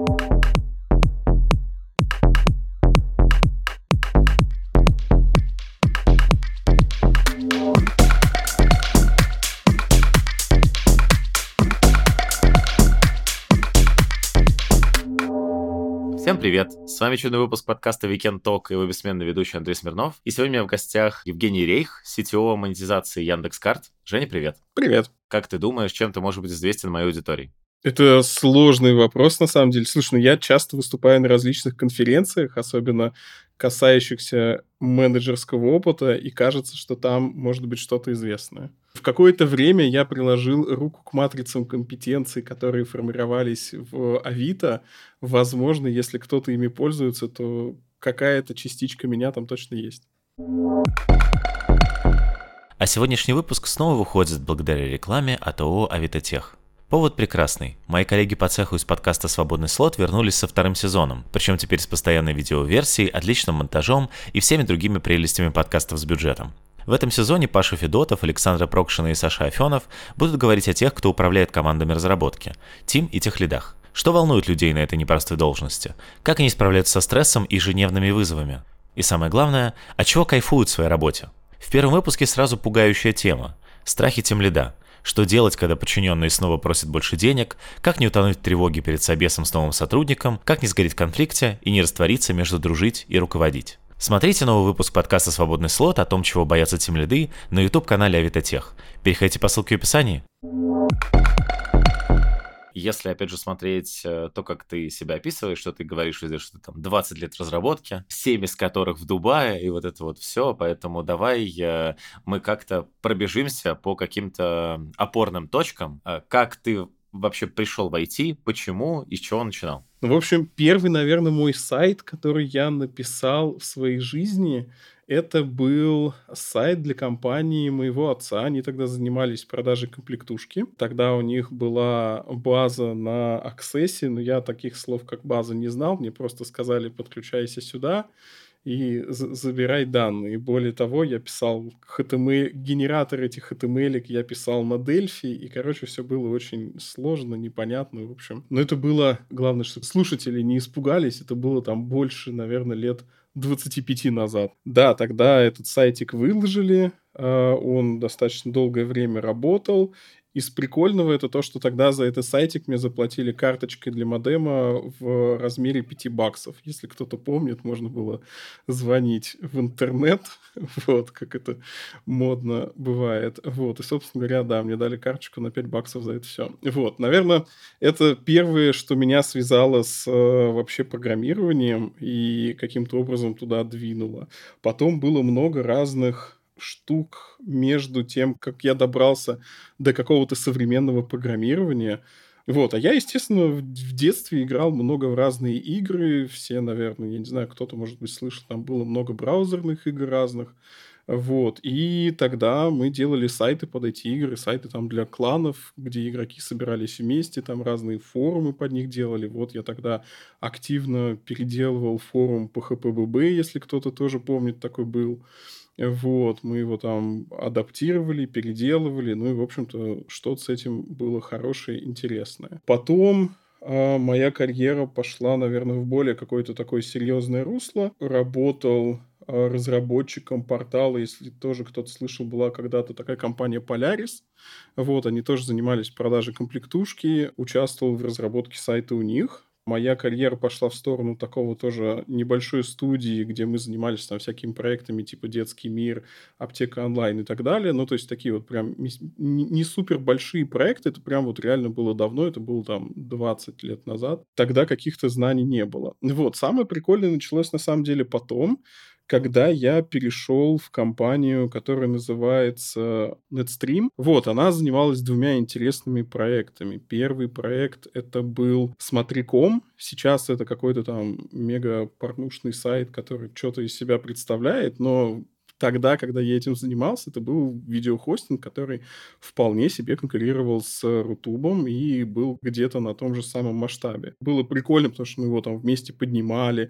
Всем привет! С вами очередной выпуск подкаста Weekend Talk и его бессменный ведущий Андрей Смирнов. И сегодня у меня в гостях Евгений Рейх, CTO монетизации Яндекс.Карт. Женя, привет! Привет! Как ты думаешь, чем ты можешь быть известен моей аудитории? Это сложный вопрос, на самом деле. Слушай, я часто выступаю на различных конференциях, особенно касающихся менеджерского опыта, и кажется, что там может быть что-то известное. В какое-то время я приложил руку к матрицам компетенций, которые формировались в Авито. Возможно, если кто-то ими пользуется, то какая-то частичка меня там точно есть. А сегодняшний выпуск снова выходит благодаря рекламе от ООО «Авитотех». Повод прекрасный. Мои коллеги по цеху из подкаста «Свободный слот» вернулись со вторым сезоном, причем теперь с постоянной видеоверсией, отличным монтажом и всеми другими прелестями подкастов с бюджетом. В этом сезоне Паша Федотов, Александра Прокшина и Саша Афенов будут говорить о тех, кто управляет командами разработки, тим и техлидах. Что волнует людей на этой непростой должности? Как они справляются со стрессом и ежедневными вызовами? И самое главное, от чего кайфуют в своей работе? В первом выпуске сразу пугающая тема – страхи тимлида. Что делать, когда подчиненные снова просят больше денег, как не утонуть в тревоге перед собесом с новым сотрудником, как не сгореть в конфликте и не раствориться между дружить и руководить. Смотрите новый выпуск подкаста «Свободный слот» о том, чего боятся тимлиды на YouTube-канале Авитотех. Переходите по ссылке в описании. Если, опять же, смотреть то, как ты себя описываешь, что ты говоришь везде, что ты там 20 лет разработки, 7 из которых в Дубае, и вот это вот все, поэтому давай мы как-то пробежимся по каким-то опорным точкам. Как ты вообще пришел в IT, почему и с чего начинал? В общем, первый, наверное, мой сайт, который я написал в своей жизни, это был сайт для компании моего отца. Они тогда занимались продажей комплектушки. Тогда у них была база на Access, но я таких слов, как база, не знал. Мне просто сказали, подключайся сюда и забирай данные. Более того, я писал HTML, генератор этих HTML я писал на Delphi, и, короче, все было очень сложно, непонятно, в общем. Но это было, главное, что слушатели не испугались, это было там больше, наверное, лет 25 назад. Да, тогда этот сайтик выложили, он достаточно долгое время работал. Из прикольного это то, что тогда за этот сайтик мне заплатили карточкой для модема в размере $5. Если кто-то помнит, можно было звонить в интернет, вот, как это модно бывает. Вот, и, собственно говоря, да, мне дали карточку на $5 за это все. Вот, наверное, это первое, что меня связало с вообще программированием и каким-то образом туда двинуло. Потом было много разных штук между тем, как я добрался до какого-то современного программирования. Вот. А я, естественно, в детстве играл много в разные игры. Все, наверное, я не знаю, кто-то, может быть, слышал, там было много браузерных игр разных. Вот. И тогда мы делали сайты под эти игры, сайты там для кланов, где игроки собирались вместе, там разные форумы под них делали. Вот я тогда активно переделывал форум по ХПББ, если кто-то тоже помнит, такой был. Вот, мы его там адаптировали, переделывали, ну и, в общем-то, что-то с этим было хорошее, интересное. Потом моя карьера пошла, наверное, в более какое-то такое серьезное русло. Работал разработчиком портала, если тоже кто-то слышал, была когда-то такая компания Polaris. Вот, они тоже занимались продажей комплектушки, участвовал в разработке сайта у них. Моя карьера пошла в сторону такого тоже небольшой студии, где мы занимались там всякими проектами типа «Детский мир», «Аптека онлайн» и так далее. Ну, то есть, такие вот прям не супер большие проекты. Это прям вот реально было давно. Это было там 20 лет назад. Тогда каких-то знаний не было. Вот. Самое прикольное началось на самом деле потом, когда я перешел в компанию, которая называется NetStream. Вот, она занималась двумя интересными проектами. Первый проект — это был Смотри.ком. Сейчас это какой-то там мега-порнушный сайт, который что-то из себя представляет, но тогда, когда я этим занимался, это был видеохостинг, который вполне себе конкурировал с Рутубом и был где-то на том же самом масштабе. Было прикольно, потому что мы его там вместе поднимали,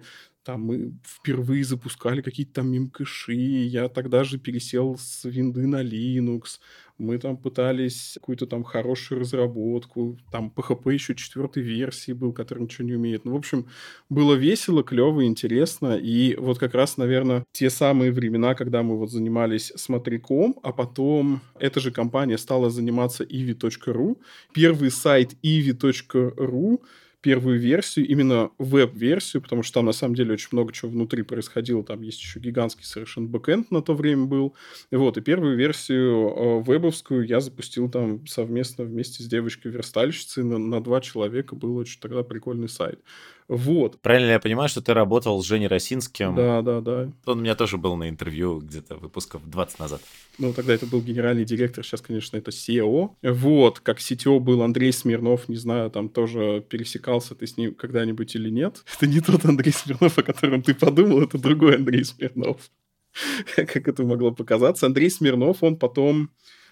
Там мы впервые запускали какие-то там мемкэши, я тогда же пересел с винды на Linux, мы там пытались какую-то там хорошую разработку, там PHP еще 4-й версии был, который ничего не умеет. Ну, в общем, было весело, клево, интересно, и вот как раз, наверное, те самые времена, когда мы вот занимались Смотряком, а потом эта же компания стала заниматься ivi.ru. Первый сайт ivi.ru, первую версию, именно веб-версию, потому что там на самом деле очень много чего внутри происходило. Там есть еще гигантский совершенно бэкэнд на то время был. Вот, и первую версию вебовскую я запустил там совместно вместе с девочкой-верстальщицей на 2 человека. Был очень тогда прикольный сайт. Вот. Правильно я понимаю, что ты работал с Женей Росинским? Да. Он у меня тоже был на интервью где-то выпусков 20 назад. Ну, тогда это был генеральный директор, сейчас, конечно, это SEO. Вот, как CTO был Андрей Смирнов, не знаю, там тоже пересекался ты с ним когда-нибудь или нет. Это не тот Андрей Смирнов, о котором ты подумал, это другой Андрей Смирнов. Как это могло показаться. Андрей Смирнов, он потом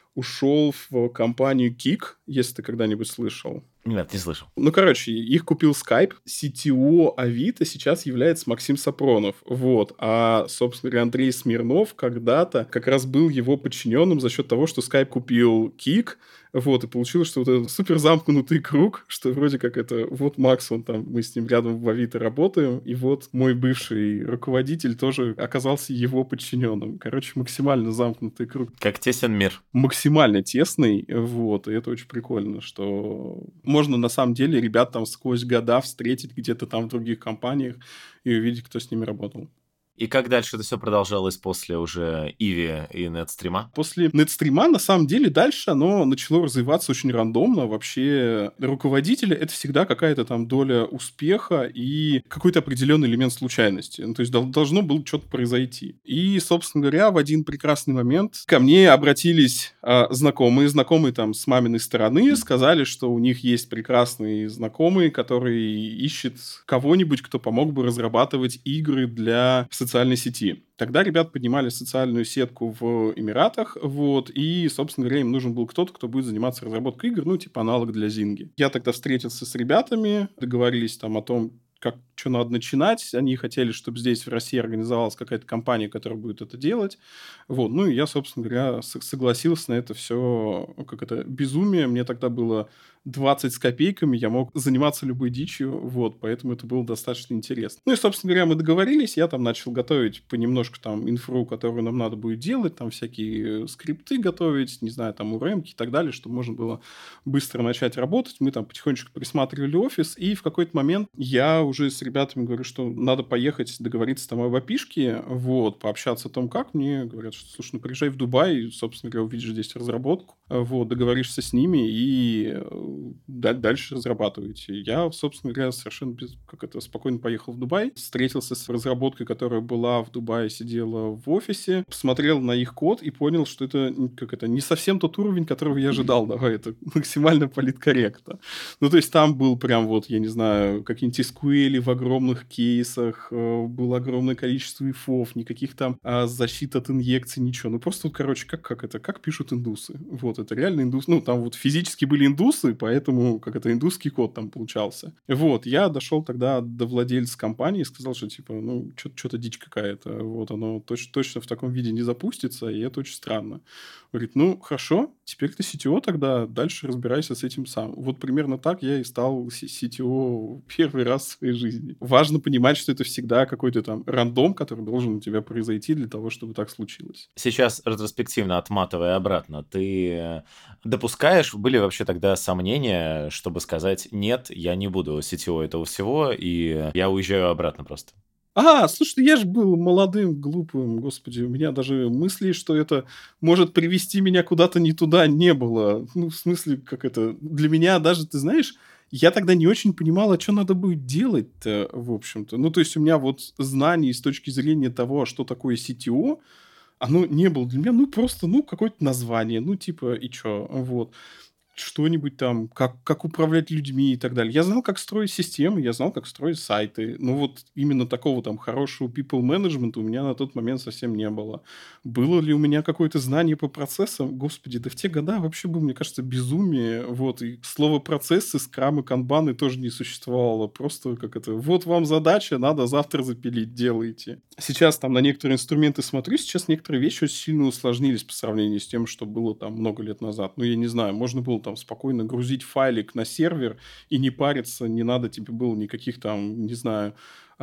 ушел в компанию Kik, если ты когда-нибудь слышал. Нет, не слышал. Ну, короче, их купил Skype. CTO Авито сейчас является Максим Сапронов. Вот. А, собственно говоря, Андрей Смирнов когда-то как раз был его подчиненным за счет того, что Skype купил Kik. Вот. И получилось, что вот этот супер замкнутый круг, что вроде как это вот Макс, он там, мы с ним рядом в Авито работаем, и вот мой бывший руководитель тоже оказался его подчиненным. Короче, максимально замкнутый круг. Как тесен мир. Максимально тесный. Вот. И это очень прикольно, что можно на самом деле ребят там сквозь года встретить где-то там в других компаниях и увидеть, кто с ними работал. И как дальше это все продолжалось после уже Иви и Нетстрима? После Нетстрима, на самом деле, дальше оно начало развиваться очень рандомно. Вообще, руководители — это всегда какая-то там доля успеха и какой-то определенный элемент случайности. Ну, то есть должно было что-то произойти. И, собственно говоря, в один прекрасный момент ко мне обратились знакомые там с маминой стороны, сказали, что у них есть прекрасный знакомый, который ищет кого-нибудь, кто помог бы разрабатывать игры для социальной сети. Тогда ребят поднимали социальную сетку в Эмиратах, вот, и, собственно говоря, им нужен был кто-то, кто будет заниматься разработкой игр, ну, типа аналог для Зинги. Я тогда встретился с ребятами, договорились там о том, как, что надо начинать. Они хотели, чтобы здесь, в России, организовалась какая-то компания, которая будет это делать. Вот. Ну, и я, собственно говоря, согласился на это все, как это, безумие. Мне тогда было 20 с копейками, я мог заниматься любой дичью, вот, поэтому это было достаточно интересно. Ну, и, собственно говоря, мы договорились, я там начал готовить понемножку там инфру, которую нам надо будет делать, там всякие скрипты готовить, не знаю, там URM-ки и так далее, чтобы можно было быстро начать работать. Мы там потихонечку присматривали офис, и в какой-то момент я уже с ребятами говорю, что надо поехать договориться там об опишке, вот, пообщаться о том, как. Мне говорят, что, слушай, ну, приезжай в Дубай, собственно говоря, увидишь здесь разработку, вот, договоришься с ними и дальше разрабатываете. Я, собственно говоря, совершенно спокойно поехал в Дубай, встретился с разработкой, которая была в Дубае, сидела в офисе, посмотрел на их код и понял, что это не совсем тот уровень, которого я ожидал. Давай, это максимально политкорректно. Ну, то есть там был прям вот, я не знаю, какие-нибудь SQL в огромных кейсах, было огромное количество ифов, никаких там защит от инъекций, ничего. Ну, просто вот, короче, как пишут индусы. Вот, это реально индусы. Ну, там вот физически были индусы, поэтому индусский код там получался. Вот, я дошел тогда до владельца компании и сказал, что типа, ну, что-то дичь какая-то. Вот, оно точно в таком виде не запустится, и это очень странно. Говорит, ну, хорошо, теперь ты CTO тогда, дальше разбирайся с этим сам. Вот примерно так я и стал CTO первый раз в своей жизни. Важно понимать, что это всегда какой-то там рандом, который должен у тебя произойти для того, чтобы так случилось. Сейчас, ретроспективно отматывая обратно, ты допускаешь, были вообще тогда сомнения, чтобы сказать, нет, я не буду CTO этого всего, и я уезжаю обратно просто? Слушай, я же был молодым, глупым, господи, у меня даже мыслей, что это может привести меня куда-то не туда, не было. Ну, в смысле, для меня даже, ты знаешь, я тогда не очень понимал, что надо будет делать-то, в общем-то. Ну, то есть у меня вот знаний с точки зрения того, что такое CTO, оно не было для меня, просто, какое-то название, и чё, вот. что-нибудь там, как управлять людьми и так далее. Я знал, как строить системы, я знал, как строить сайты. Но вот именно такого там хорошего people management у меня на тот момент совсем не было. Было ли у меня какое-то знание по процессам? Господи, да в те года вообще было, мне кажется, безумие. Вот, и слово процессы, скрамы, канбаны тоже не существовало. Просто как это, вот вам задача, надо завтра запилить, делайте. Сейчас там на некоторые инструменты смотрю, сейчас некоторые вещи очень сильно усложнились по сравнению с тем, что было там много лет назад. Ну, я не знаю, можно было там спокойно грузить файлик на сервер и не париться, не надо тебе было никаких там, не знаю,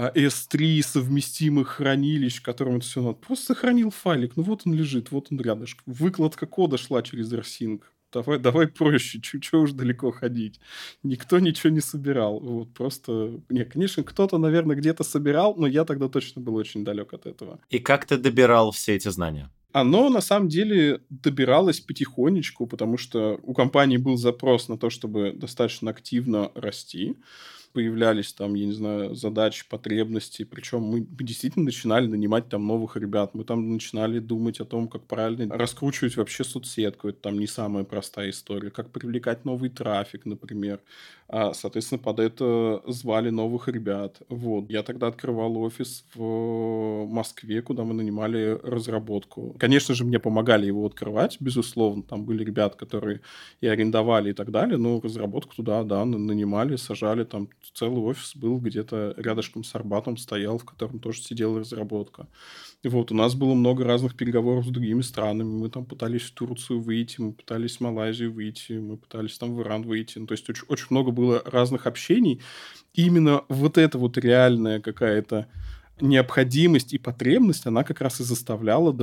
S3 совместимых хранилищ, которым это все надо. Просто сохранил файлик, ну вот он лежит, вот он рядышком. Выкладка кода шла через rsync. Давай проще, чего уж далеко ходить. Никто ничего не собирал. Вот просто... Не, конечно, кто-то, наверное, где-то собирал, но я тогда точно был очень далек от этого. И как ты добирал все эти знания? Оно, на самом деле, добиралось потихонечку, потому что у компании был запрос на то, чтобы достаточно активно расти. Появлялись там, я не знаю, задачи, потребности. Причем мы действительно начинали нанимать там новых ребят. Мы там начинали думать о том, как правильно раскручивать вообще соцсетку. Это там не самая простая история. Как привлекать новый трафик, например. Соответственно, под это звали новых ребят. Вот. Я тогда открывал офис в Москве, куда мы нанимали разработку. Конечно же, мне помогали его открывать, безусловно. Там были ребята, которые и арендовали и так далее, но разработку туда, да, нанимали, сажали. Там целый офис был где-то рядышком с Арбатом, стоял, в котором тоже сидела разработка. Вот, у нас было много разных переговоров с другими странами. Мы там пытались в Турцию выйти, мы пытались в Малайзию выйти, мы пытались там в Иран выйти. Ну, то есть очень, очень много было разных общений. И именно вот эта вот реальная какая-то необходимость и потребность, она как раз и заставляла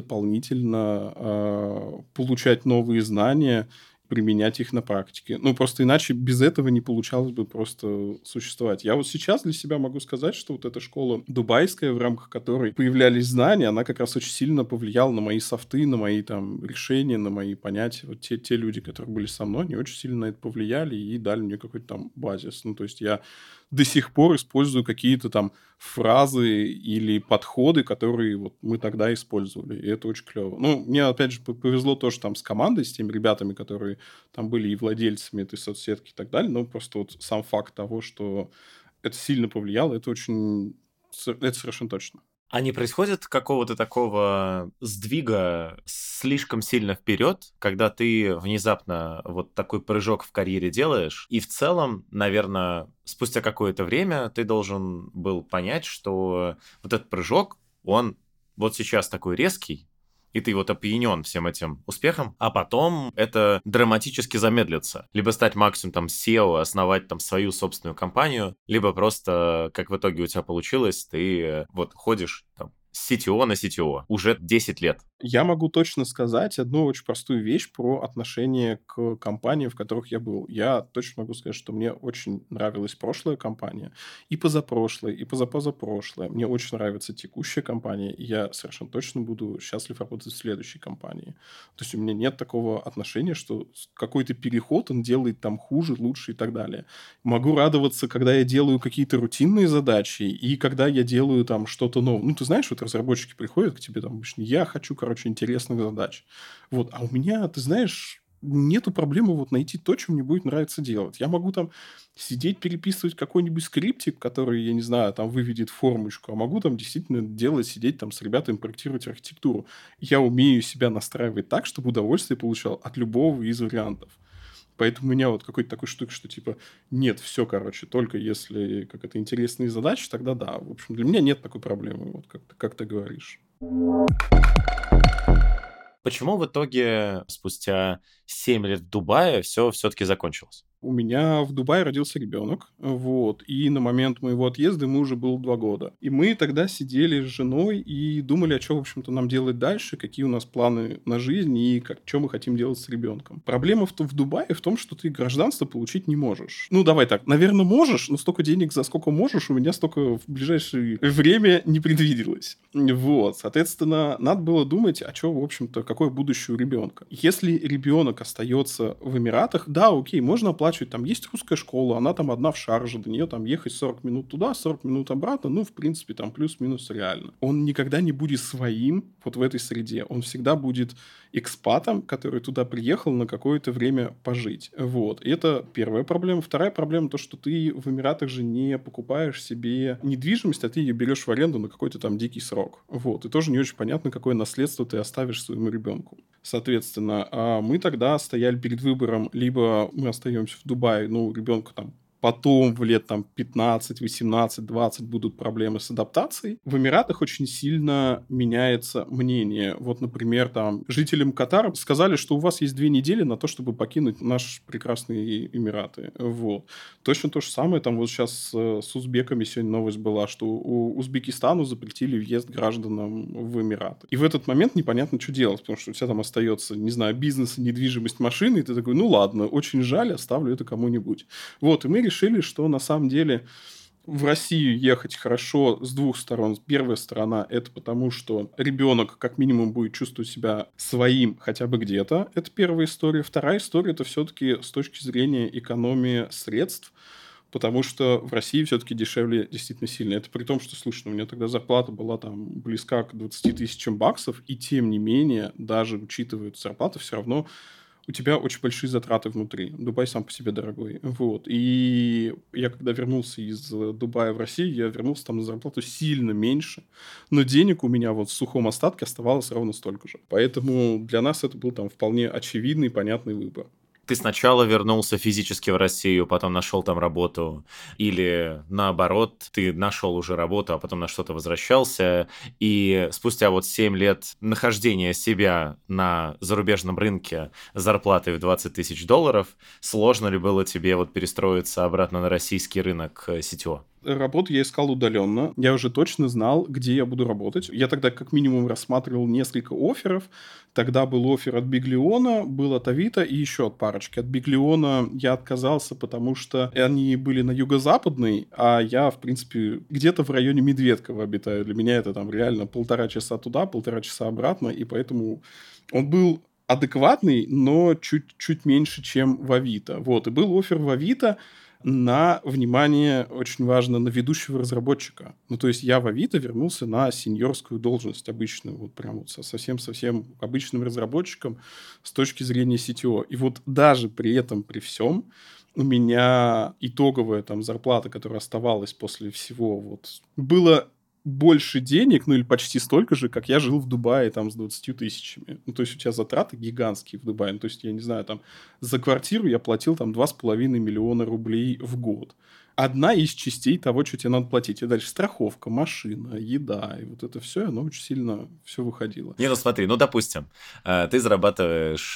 дополнительно получать новые знания, применять их на практике. Ну, просто иначе без этого не получалось бы просто существовать. Я вот сейчас для себя могу сказать, что вот эта школа дубайская, в рамках которой появлялись знания, она как раз очень сильно повлияла на мои софты, на мои там решения, на мои понятия. Вот те люди, которые были со мной, они очень сильно на это повлияли и дали мне какой-то там базис. Ну, то есть я до сих пор использую какие-то там фразы или подходы, которые вот мы тогда использовали. И это очень клево. Ну, мне, опять же, повезло тоже там с командой, с теми ребятами, которые там были и владельцами этой соцсетки и так далее. Но просто вот сам факт того, что это сильно повлияло, это очень... Это совершенно точно. А не происходит какого-то такого сдвига слишком сильно вперед, когда ты внезапно вот такой прыжок в карьере делаешь, и в целом, наверное, спустя какое-то время ты должен был понять, что вот этот прыжок, он вот сейчас такой резкий, и ты вот опьянен всем этим успехом, а потом это драматически замедлится. Либо стать максимум там SEO, основать там свою собственную компанию, либо просто, как в итоге у тебя получилось, ты вот ходишь там с CTO на CTO уже 10 лет. Я могу точно сказать одну очень простую вещь про отношение к компаниям, в которых я был. Я точно могу сказать, что мне очень нравилась прошлая компания, и позапрошлая, и позапозапрошлая. Мне очень нравится текущая компания, и я совершенно точно буду счастлив работать в следующей компании. То есть у меня нет такого отношения, что какой-то переход, он делает там хуже, лучше и так далее. Могу радоваться, когда я делаю какие-то рутинные задачи, и когда я делаю там что-то новое. Ну, ты знаешь, вот разработчики приходят к тебе там обычно, я хочу, интересных задач. Вот. А у меня, ты знаешь, нету проблемы вот найти то, что мне будет нравиться делать. Я могу там сидеть, переписывать какой-нибудь скриптик, который, я не знаю, там выведет формочку, а могу там действительно делать, сидеть там с ребятами, проектировать архитектуру. Я умею себя настраивать так, чтобы удовольствие получал от любого из вариантов. Поэтому у меня вот какой-то такой штука, что типа нет, все, только если как это интересные задачи, тогда да. В общем, для меня нет такой проблемы, вот как ты говоришь. Почему в итоге спустя 7 лет в Дубае все все-таки закончилось? У меня в Дубае родился ребенок, вот, и на момент моего отъезда ему уже было 2 года. И мы тогда сидели с женой и думали, а что, в общем-то, нам делать дальше, какие у нас планы на жизнь и что мы хотим делать с ребенком. Проблема в Дубае в том, что ты гражданство получить не можешь. Ну, давай так, наверное, можешь, но столько денег, за сколько можешь, у меня столько в ближайшее время не предвиделось. Вот, соответственно, надо было думать, а что, в общем-то, какое будущее у ребенка. Если ребенок остается в Эмиратах, да, окей, можно оплачивать оплачивать. Там есть русская школа, она там одна в Шарже, до нее там ехать 40 минут туда, 40 минут обратно, ну, в принципе, там плюс-минус реально. Он никогда не будет своим вот в этой среде. Он всегда будет экспатом, который туда приехал на какое-то время пожить. Вот. И это первая проблема. Вторая проблема то, что ты в Эмиратах же не покупаешь себе недвижимость, а ты ее берешь в аренду на какой-то там дикий срок. Вот. И тоже не очень понятно, какое наследство ты оставишь своему ребенку. Соответственно, мы тогда стояли перед выбором, либо мы остаемся в Дубае, ну, ребенку там потом в лет там 15, 18, 20 будут проблемы с адаптацией. В Эмиратах очень сильно меняется мнение. Вот, например, там жителям Катара сказали, что у вас есть 2 недели на то, чтобы покинуть наши прекрасные Эмираты. Вот. Точно то же самое. Там вот сейчас с узбеками сегодня новость была, что Узбекистану запретили въезд гражданам в Эмираты. И в этот момент непонятно, что делать, потому что у тебя там остается, не знаю, бизнес, недвижимость, машины, и ты такой, ну ладно, очень жаль, оставлю это кому-нибудь. Вот, и мы решили, что на самом деле в Россию ехать хорошо с 2 сторон. Первая сторона – это потому, что ребенок как минимум будет чувствовать себя своим хотя бы где-то. Это первая история. Вторая история – это все-таки с точки зрения экономии средств, потому что в России все-таки дешевле действительно сильно. Это при том, что, слушай, у меня тогда зарплата была там близка к 20 тысячам баксов, и тем не менее, даже учитывая эту зарплату, все равно у тебя очень большие затраты внутри. Дубай сам по себе дорогой. Вот. И я когда вернулся из Дубая в Россию, я вернулся там на зарплату сильно меньше, но денег у меня вот в сухом остатке оставалось ровно столько же. Поэтому для нас это был там вполне очевидный, понятный выбор. Ты сначала вернулся физически в Россию, потом нашел там работу, или наоборот, ты нашел уже работу, а потом на что-то возвращался, и спустя вот 7 лет нахождения себя на зарубежном рынке с зарплатой в 20 тысяч долларов, сложно ли было тебе вот перестроиться обратно на российский рынок CTO? Работу я искал удаленно. Я уже точно знал, где я буду работать. Я тогда как минимум рассматривал несколько офферов. Тогда был оффер от Биглиона, был от Авито и еще от парочки. От Биглиона я отказался, потому что они были на юго-западной, а я, в принципе, где-то в районе Медведково обитаю. Для меня это там реально 1,5 часа туда, 1,5 часа обратно, и поэтому он был адекватный, но чуть меньше, чем в Авито. Вот, и был оффер в Авито на, внимание, очень важно, на ведущего разработчика. Ну, то есть я в Авито вернулся на сеньорскую должность обычную, вот прям вот совсем обычным разработчиком с точки зрения CTO. И вот даже при этом, при всем, у меня итоговая там зарплата, которая оставалась после всего, вот, было больше денег, ну или почти столько же, как я жил в Дубае там с 20 тысячами. Ну, то есть у тебя затраты гигантские в Дубае. Ну, то есть, я не знаю, там за квартиру я платил там 2,5 миллиона рублей в год. Одна из частей того, что тебе надо платить. И дальше страховка, машина, еда. И вот это все, оно очень сильно все выходило. Не, ну смотри, ну допустим, ты зарабатываешь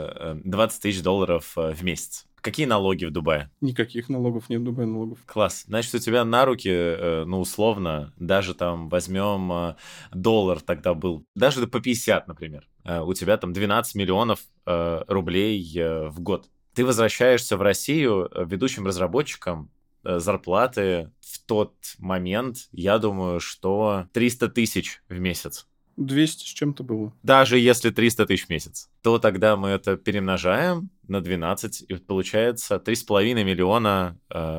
20 тысяч долларов в месяц. Какие налоги в Дубае? Никаких налогов нет в Дубае налогов. Класс. Значит, у тебя на руки, ну, условно, даже там возьмем доллар тогда был, даже по 50, например. У тебя там 12 миллионов рублей в год. Ты возвращаешься в Россию ведущим разработчиком, зарплаты в тот момент, я думаю, что 300 тысяч в месяц. 200 с чем-то было. Даже если 300 тысяч в месяц, то тогда мы это перемножаем на 12, и получается 3,5 миллиона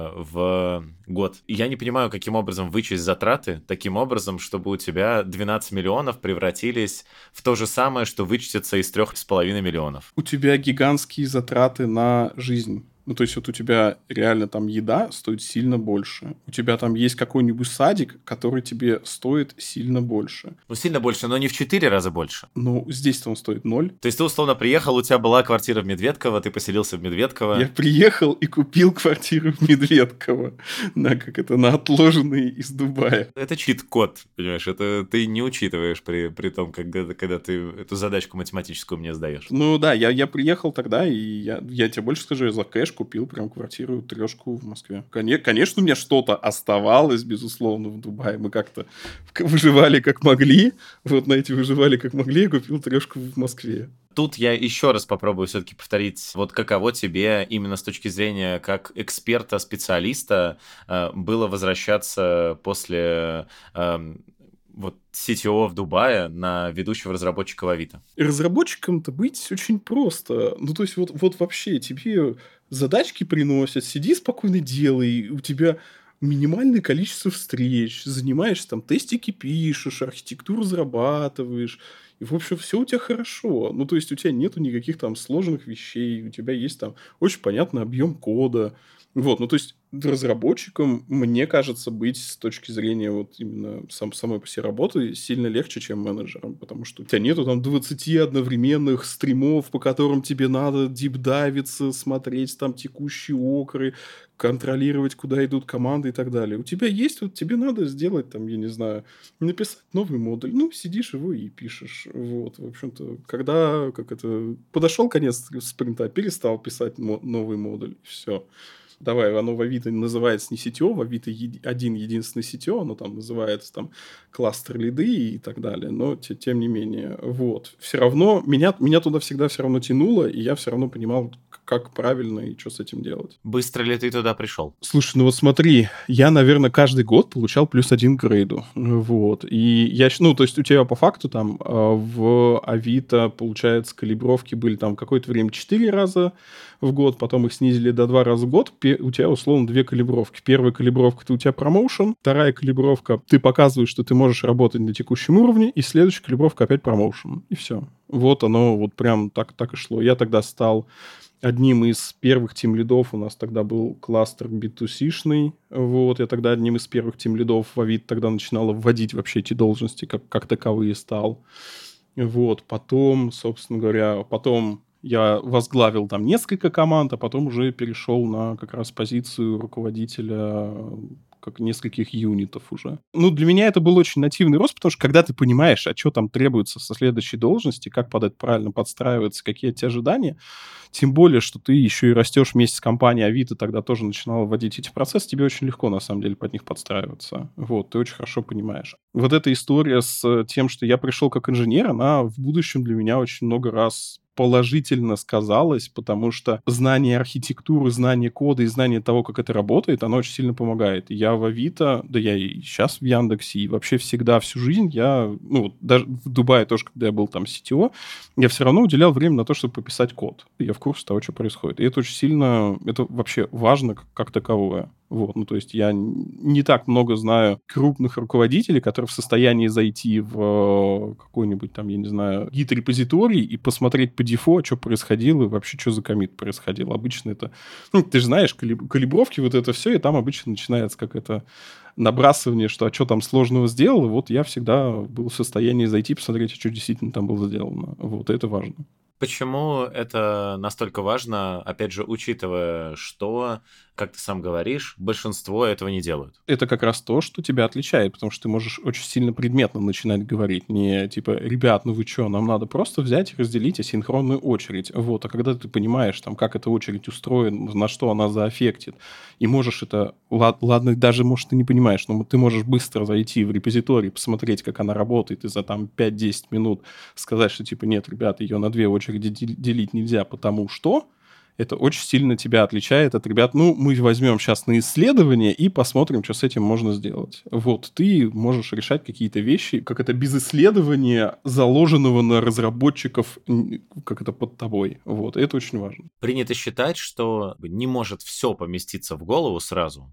в год. И я не понимаю, каким образом вычесть затраты таким образом, чтобы у тебя 12 миллионов превратились в то же самое, что вычтется из 3,5 миллионов. У тебя гигантские затраты на жизнь. Ну, то есть, вот у тебя реально там еда стоит сильно больше. У тебя там есть какой-нибудь садик, который тебе стоит сильно больше. Ну, сильно больше, но не в 4 раза больше. Ну, здесь-то он стоит 0. То есть ты условно приехал, у тебя была квартира в Медведково, ты поселился в Медведково. Я приехал и купил квартиру в Медведково. На отложенные из Дубая. Это чит-код, понимаешь, это ты не учитываешь при том, когда ты эту задачку математическую мне сдаешь. Ну да, я приехал тогда, и я тебе больше скажу, я за кэш купил прям квартиру 3 в Москве. Конечно, у меня что-то оставалось, безусловно, в Дубае. Мы как-то выживали как могли. Вот на эти выживали как могли, я купил 3 в Москве. Тут я еще раз попробую все-таки повторить, вот каково тебе именно с точки зрения как эксперта, специалиста было возвращаться после вот CTO в Дубае на ведущего разработчика в Авито? Разработчикам-то быть очень просто. Ну, то есть, вот вообще тебе задачки приносят, сиди спокойно делай, у тебя минимальное количество встреч, занимаешься там, тестики пишешь, архитектуру разрабатываешь, и, в общем, все у тебя хорошо. Ну, то есть, у тебя нету никаких там сложных вещей, у тебя есть там очень понятный объем кода. Вот, ну, то есть, разработчиком, мне кажется, быть с точки зрения вот именно самой по себе работы сильно легче, чем менеджером, потому что у тебя нету там 20 одновременных стримов, по которым тебе надо дипдайвиться, смотреть там текущие окры, контролировать, куда идут команды и так далее. У тебя есть, вот тебе надо сделать там, я не знаю, написать новый модуль, ну, сидишь его и пишешь. Вот, в общем-то, когда, подошел конец спринта, перестал писать новый модуль, все. Давай, оно в Авито называется не CTO, в Авито один единственный CTO, оно там называется там кластер лиды и так далее, но тем не менее, вот. Все равно, меня туда всегда все равно тянуло, и я все равно понимал, как правильно и что с этим делать. Быстро ли ты туда пришел? Слушай, ну вот смотри, я, наверное, каждый год получал +1 к грейду, вот, и я, ну, то есть у тебя по факту там в Авито, получается, калибровки были там какое-то время 4 раза в год, потом их снизили до 2 раза в год, у тебя, условно, 2 калибровки. Первая калибровка — это у тебя промоушен, вторая калибровка — ты показываешь, что ты можешь работать на текущем уровне, и следующая калибровка опять промоушен, и все. Вот оно вот прям так и шло. Я тогда стал одним из первых тимлидов, у нас тогда был кластер B2C-шный, вот, я тогда одним из первых тимлидов в Авито тогда начинала вводить вообще эти должности как таковые стал. Вот, потом, собственно говоря, я возглавил там несколько команд, а потом уже перешел на как раз позицию руководителя как нескольких юнитов уже. Ну, для меня это был очень нативный рост, потому что когда ты понимаешь, а что там требуется со следующей должности, как под это правильно подстраиваться, какие эти ожидания, тем более, что ты еще и растешь вместе с компанией Авито, тогда тоже начинала вводить эти процессы, тебе очень легко, на самом деле, под них подстраиваться. Вот, ты очень хорошо понимаешь. Вот эта история с тем, что я пришел как инженер, она в будущем для меня очень много раз положительно сказалось, потому что знание архитектуры, знание кода и знание того, как это работает, оно очень сильно помогает. Я в Авито, да я и сейчас в Яндексе, и вообще всегда, всю жизнь я, ну, даже в Дубае тоже, когда я был там CTO, я все равно уделял время на то, чтобы пописать код. Я в курсе того, что происходит. И это очень сильно, это вообще важно как таковое. Вот, ну, то есть я не так много знаю крупных руководителей, которые в состоянии зайти в какой-нибудь там, я не знаю, гид-репозиторий и посмотреть по дефо, что происходило и вообще, что за коммит происходил. Обычно это, ну, ты же знаешь, калибровки, вот это все, и там обычно начинается как это набрасывание, что а что там сложного сделал, и вот я всегда был в состоянии зайти, посмотреть, а что действительно там было сделано. Вот, это важно. Почему это настолько важно, опять же, учитывая, что, как ты сам говоришь, большинство этого не делают? Это как раз то, что тебя отличает, потому что ты можешь очень сильно предметно начинать говорить. Не типа, ребят, ну вы что, нам надо просто взять и разделить асинхронную очередь. Вот, а когда ты понимаешь, там, как эта очередь устроена, на что она зааффектит, и можешь это... Ладно, даже, может, ты не понимаешь, но ты можешь быстро зайти в репозиторий, посмотреть, как она работает, и за там 5-10 минут сказать, что типа, нет, ребят, ее на 2 очереди делить нельзя, потому что это очень сильно тебя отличает от ребят, ну, мы возьмем сейчас на исследование и посмотрим, что с этим можно сделать. Вот, ты можешь решать какие-то вещи, как это без исследования, заложенного на разработчиков, как это под тобой. Вот, это очень важно. Принято считать, что не может все поместиться в голову сразу,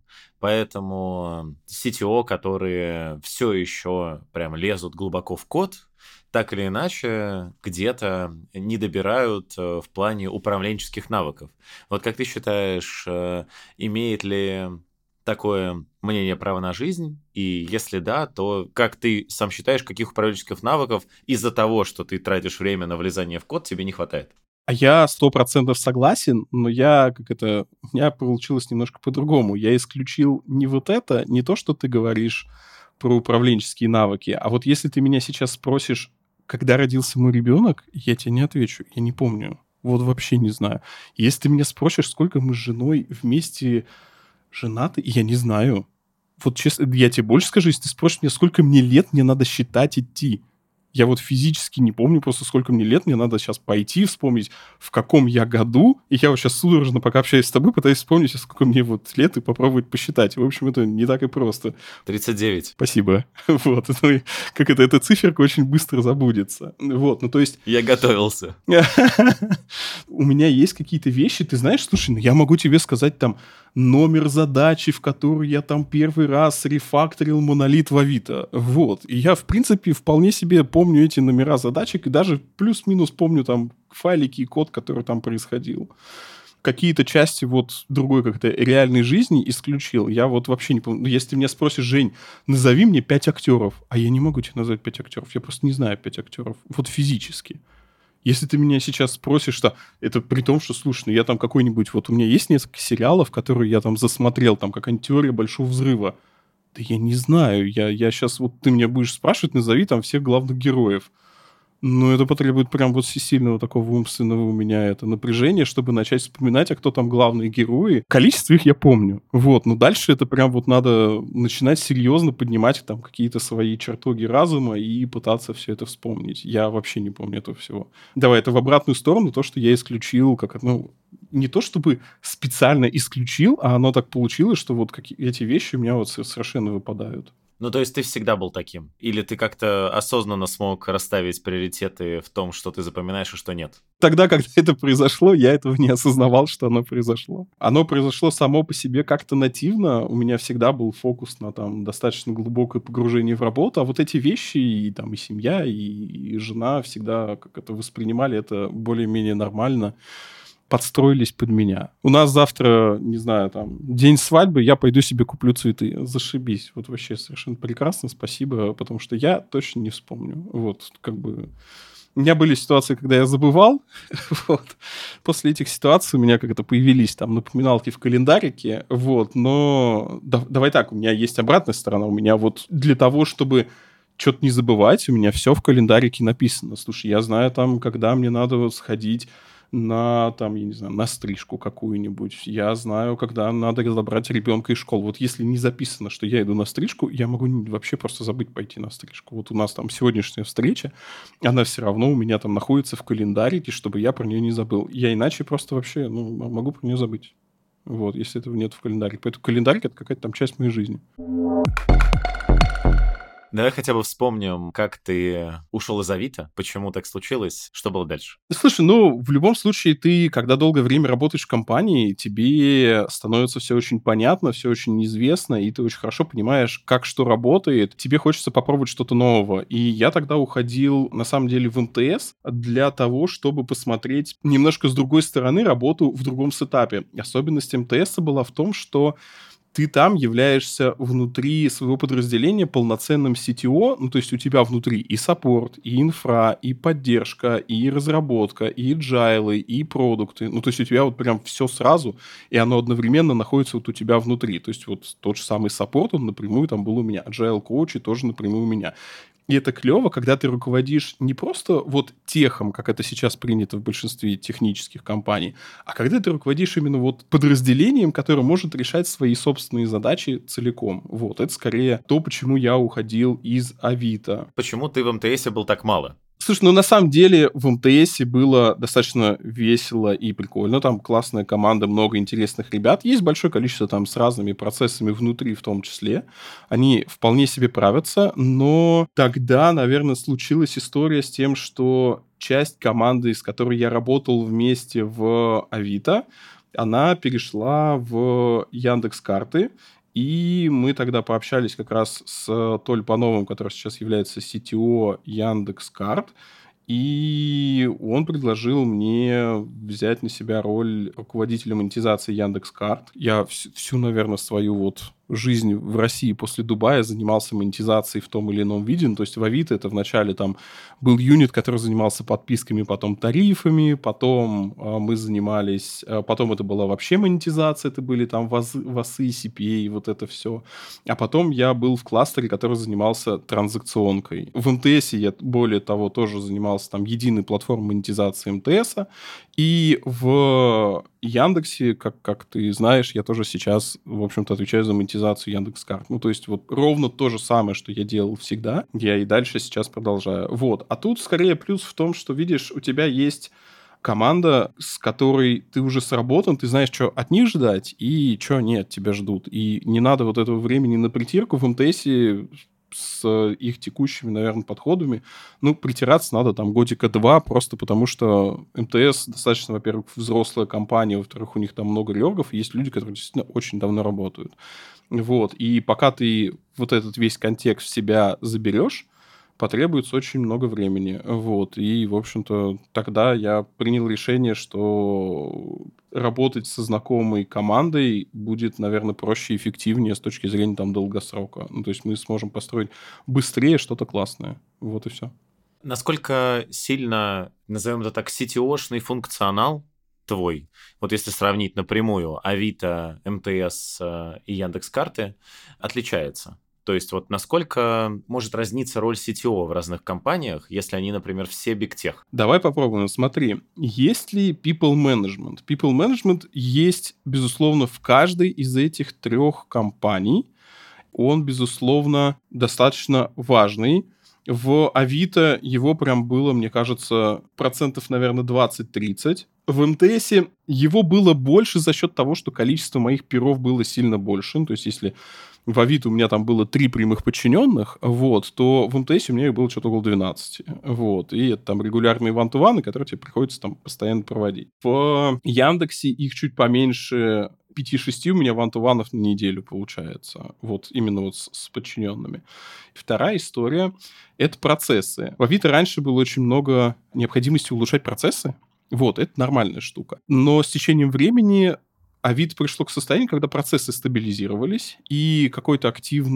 поэтому CTO, которые все еще прям лезут глубоко в код, так или иначе, где-то не добирают в плане управленческих навыков. Вот как ты считаешь, имеет ли такое мнение право на жизнь? И если да, то как ты сам считаешь, каких управленческих навыков из-за того, что ты тратишь время на влезание в код, тебе не хватает? А я 100% согласен, но у меня получилось немножко по-другому. Я исключил не вот это, не то, что ты говоришь про управленческие навыки, а вот если ты меня сейчас спросишь, когда родился мой ребенок, я тебе не отвечу, я не помню. Вот вообще не знаю. Если ты меня спросишь, сколько мы с женой вместе женаты, я не знаю. Вот честно, я тебе больше скажу, если ты спросишь меня, сколько мне лет, мне надо считать идти. Я вот физически не помню просто, сколько мне лет. Мне надо сейчас пойти, вспомнить, в каком я году. И я вот сейчас судорожно, пока общаюсь с тобой, пытаюсь вспомнить, сколько мне вот лет и попробовать посчитать. В общем, это не так и просто. 39. Спасибо. Вот. Ну, как эта циферка очень быстро забудется. Вот, ну то есть... Я готовился. У меня есть какие-то вещи, ты знаешь, слушай, ну я могу тебе сказать там номер задачи, в которой я там первый раз рефакторил монолит в Авито. Вот. И я, в принципе, вполне себе помню эти номера задачек и даже плюс-минус помню там файлики и код, который там происходил. Какие-то части вот другой как-то реальной жизни исключил. Я вот вообще не помню. Если ты меня спросишь, Жень, назови мне 5 актеров. А я не могу тебе назвать 5 актеров. Я просто не знаю 5 актеров. Вот физически. Если ты меня сейчас спросишь, что это при том, что, слушай, ну я там какой-нибудь... Вот у меня есть несколько сериалов, которые я там засмотрел, там какая-нибудь «Теория большого взрыва». Да я не знаю. Я сейчас... Вот ты меня будешь спрашивать, назови там всех главных героев. Ну, это потребует прям вот сильного такого умственного у меня это напряжение, чтобы начать вспоминать, а кто там главные герои. Количество их я помню. Вот, но дальше это прям вот надо начинать серьезно поднимать там какие-то свои чертоги разума и пытаться все это вспомнить. Я вообще не помню этого всего. Давай, это в обратную сторону, то, что я исключил, как, ну, не то чтобы специально исключил, а оно так получилось, что вот эти вещи у меня вот совершенно выпадают. Ну, то есть ты всегда был таким? Или ты как-то осознанно смог расставить приоритеты в том, что ты запоминаешь и что нет? Тогда, когда это произошло, я этого не осознавал, что оно произошло. Оно произошло само по себе как-то нативно. У меня всегда был фокус на там достаточно глубокое погружение в работу. А вот эти вещи, и там и семья, и жена всегда как это воспринимали это более-менее нормально. Подстроились под меня. У нас завтра, не знаю, там, день свадьбы, я пойду себе куплю цветы. Зашибись. Вот вообще совершенно прекрасно, спасибо, потому что я точно не вспомню. Вот, как бы... У меня были ситуации, когда я забывал. Вот. После этих ситуаций у меня как-то появились там напоминалки в календарике. Вот. Но давай так, у меня есть обратная сторона. У меня вот для того, чтобы что-то не забывать, у меня все в календарике написано. Слушай, я знаю там, когда мне надо сходить на, там, я не знаю, на стрижку какую-нибудь. Я знаю, когда надо забрать ребенка из школы. Вот если не записано, что я иду на стрижку, я могу вообще просто забыть пойти на стрижку. Вот у нас там сегодняшняя встреча, она все равно у меня там находится в календарике, чтобы я про нее не забыл. Я иначе просто вообще, ну, могу про нее забыть. Вот, если этого нет в календарике. Поэтому календарик — это какая-то там часть моей жизни. Давай хотя бы вспомним, как ты ушел из Авито, почему так случилось, что было дальше. Слушай, ну, в любом случае, ты, когда долгое время работаешь в компании, тебе становится все очень понятно, все очень известно, и ты очень хорошо понимаешь, как что работает. Тебе хочется попробовать что-то нового. И я тогда уходил, на самом деле, в МТС для того, чтобы посмотреть немножко с другой стороны работу в другом сетапе. Особенность МТС была в том, что ты там являешься внутри своего подразделения полноценным CTO, ну, то есть у тебя внутри и саппорт, и инфра, и поддержка, и разработка, и agile, и продукты. Ну, то есть у тебя вот прям все сразу, и оно одновременно находится вот у тебя внутри. То есть вот тот же самый саппорт, он напрямую там был у меня. Agile коучи тоже напрямую у меня. И это клево, когда ты руководишь не просто вот техом, как это сейчас принято в большинстве технических компаний, а когда ты руководишь именно вот подразделением, которое может решать свои собственные задачи целиком. Вот, это скорее то, почему я уходил из Авито. Почему ты в МТСе был так мало? Слушай, ну на самом деле в МТСе было достаточно весело и прикольно. Там классная команда, много интересных ребят. Есть большое количество там с разными процессами внутри в том числе. Они вполне себе правятся. Но тогда, наверное, случилась история с тем, что часть команды, с которой я работал вместе в Авито, она перешла в Яндекс.Карты. И мы тогда пообщались как раз с Толь Пановым, который сейчас является CTO Яндекс.Карт. И он предложил мне взять на себя роль руководителя монетизации Яндекс.Карт. Я всю, наверное, свою вот жизнь в России после Дубая занимался монетизацией в том или ином виде. То есть в Авито это вначале там был юнит, который занимался подписками, потом тарифами, потом мы занимались... Потом это была вообще монетизация, это были там ВАСы, CPA, вот это все. А потом я был в кластере, который занимался транзакционкой. В МТСе я, более того, тоже занимался там единой платформой монетизации МТСа. И в Яндексе, как ты знаешь, я тоже сейчас, в общем-то, отвечаю за монетизацию Яндекс.Карт. Ну, то есть вот ровно то же самое, что я делал всегда, я и дальше сейчас продолжаю. Вот. А тут скорее плюс в том, что, видишь, у тебя есть команда, с которой ты уже сработан, ты знаешь, что от них ждать и что нет, тебя ждут. И не надо вот этого времени на притирку в МТСе с их текущими, наверное, подходами. Ну, притираться надо там годика 2, просто потому что МТС достаточно, во-первых, взрослая компания, во-вторых, у них там много регов, и есть люди, которые действительно очень давно работают. Вот. И пока ты вот этот весь контекст в себя заберешь, потребуется очень много времени. Вот. И, в общем-то, тогда я принял решение, что работать со знакомой командой будет, наверное, проще и эффективнее с точки зрения там долгосрока. Ну, то есть мы сможем построить быстрее что-то классное. Вот и все. Насколько сильно, назовем это так, CTO-шный функционал твой, вот если сравнить напрямую Авито, МТС и Яндекс.Карты, отличается? То есть вот насколько может разниться роль CTO в разных компаниях, если они, например, все бигтех? Давай попробуем. Смотри, есть ли people management? People management есть, безусловно, в каждой из этих 3 компаний. Он, безусловно, достаточно важный. В Авито его прям было, мне кажется, процентов, наверное, 20-30. В МТСе его было больше за счет того, что количество моих перов было сильно больше. То есть, если в Авито у меня там было 3 прямых подчиненных, вот, то в МТСе у меня их было что-то около 12. Вот. И это там регулярные ван-ту-ваны, которые тебе приходится там постоянно проводить. В Яндексе их чуть поменьше, 5-6 у меня ван-ту-ванов на неделю получается. Вот именно вот с подчиненными. Вторая история — это процессы. В Авито раньше было очень много необходимости улучшать процессы. Вот, это нормальная штука. Но с течением времени Авито пришло к состоянию, когда процессы стабилизировались, и какой-то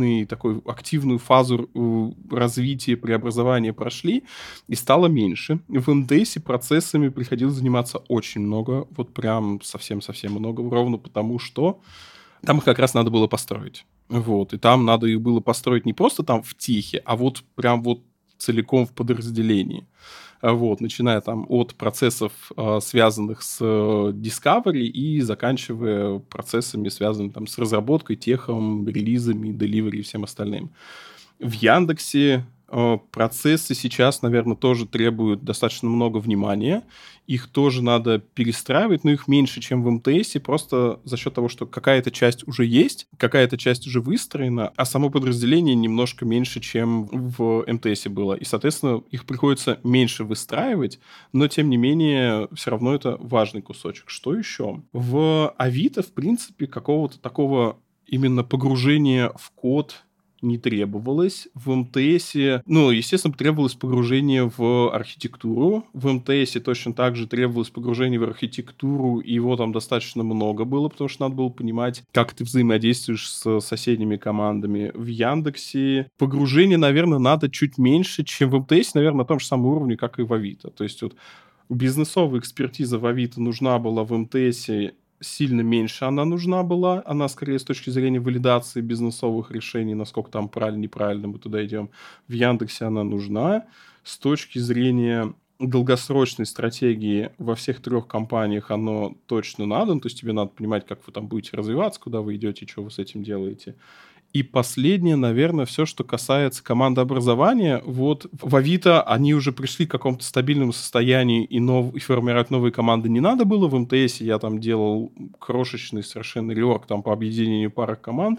активную фазу развития, преобразования прошли, и стало меньше. В МТСе процессами приходилось заниматься очень много, вот прям совсем-совсем много, ровно потому что там их как раз надо было построить. Вот, и там надо их было построить не просто там в техе, а вот прям вот целиком в подразделении. Вот, начиная там от процессов, связанных с Discovery, и заканчивая процессами, связанными там с разработкой, техом, релизами, delivery и всем остальным. В Яндексе процессы сейчас, наверное, тоже требуют достаточно много внимания. Их тоже надо перестраивать, но их меньше, чем в МТСе, просто за счет того, что какая-то часть уже есть, какая-то часть уже выстроена, а само подразделение немножко меньше, чем в МТСе было. И, соответственно, их приходится меньше выстраивать, но, тем не менее, все равно это важный кусочек. Что еще? В Авито, в принципе, какого-то такого именно погружения в код не требовалось. В МТСе, естественно, требовалось погружение в архитектуру. В МТСе точно так же требовалось погружение в архитектуру, и его там достаточно много было, потому что надо было понимать, как ты взаимодействуешь с соседними командами. В Яндексе погружение, наверное, надо чуть меньше, чем в МТСе, наверное, на том же самом уровне, как и в Авито. То есть вот бизнесовая экспертиза в Авито нужна была, в МТСе сильно меньше она нужна была. Она скорее с точки зрения валидации бизнесовых решений, насколько там правильно, неправильно мы туда идем. В Яндексе она нужна. С точки зрения долгосрочной стратегии во всех 3 компаниях оно точно надо. То есть тебе надо понимать, как вы там будете развиваться, куда вы идете, что вы с этим делаете. И последнее, наверное, все, что касается командообразования. Вот в Авито они уже пришли к какому-то стабильному состоянию, и формировать новые команды не надо было. В МТСе я там делал крошечный совершенно реорг там по объединению пары команд.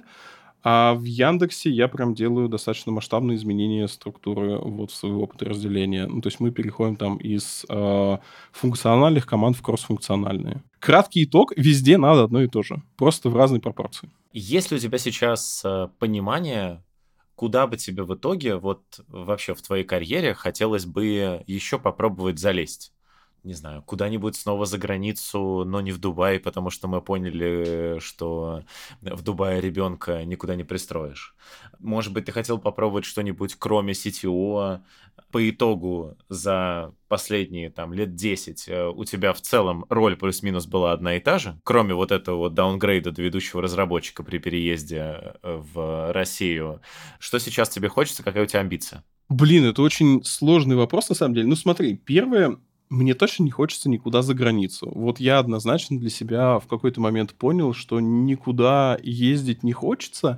А в Яндексе я прям делаю достаточно масштабные изменения структуры вот своего подразделения. То есть мы переходим там из функциональных команд в кроссфункциональные. Краткий итог: везде надо одно и то же, просто в разной пропорции. Есть ли у тебя сейчас понимание, куда бы тебе в итоге, вот вообще в твоей карьере, хотелось бы еще попробовать залезть? Не знаю, куда-нибудь снова за границу, но не в Дубай, потому что мы поняли, что в Дубае ребенка никуда не пристроишь. Может быть, ты хотел попробовать что-нибудь, кроме CTO? По итогу за последние там лет 10 у тебя в целом роль плюс-минус была одна и та же, кроме вот этого вот даунгрейда до ведущего разработчика при переезде в Россию. Что сейчас тебе хочется, какая у тебя амбиция? Блин, это очень сложный вопрос на самом деле. Смотри, первое, мне точно не хочется никуда за границу. Вот я однозначно для себя в какой-то момент понял, что никуда ездить не хочется,